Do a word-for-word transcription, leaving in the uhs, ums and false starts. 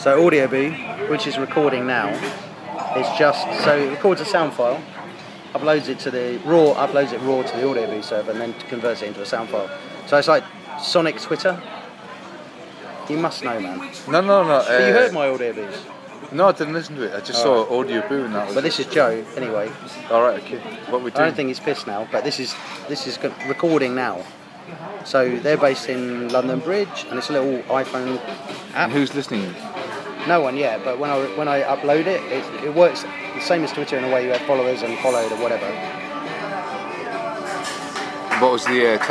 So Audioboo, which is recording now, is just so it records a sound file, uploads it to the raw, uploads it raw to the Audioboo server, and then converts it into a sound file. So it's like Sonic Twitter. You must know, man. No, no, no. But uh, you heard my Audioboos. No, I didn't listen to it. I just Oh. saw Audioboo and that was. But this is Joe, anyway. All right, okay. What we I doing? don't think he's pissed now, but this is this is go- recording now. So they're based in London Bridge, and it's a little iPhone app. And who's listening? No one yet, but when I when I upload it, it, it works the same as Twitter in a way. You have followers and followed or whatever. What was the uh,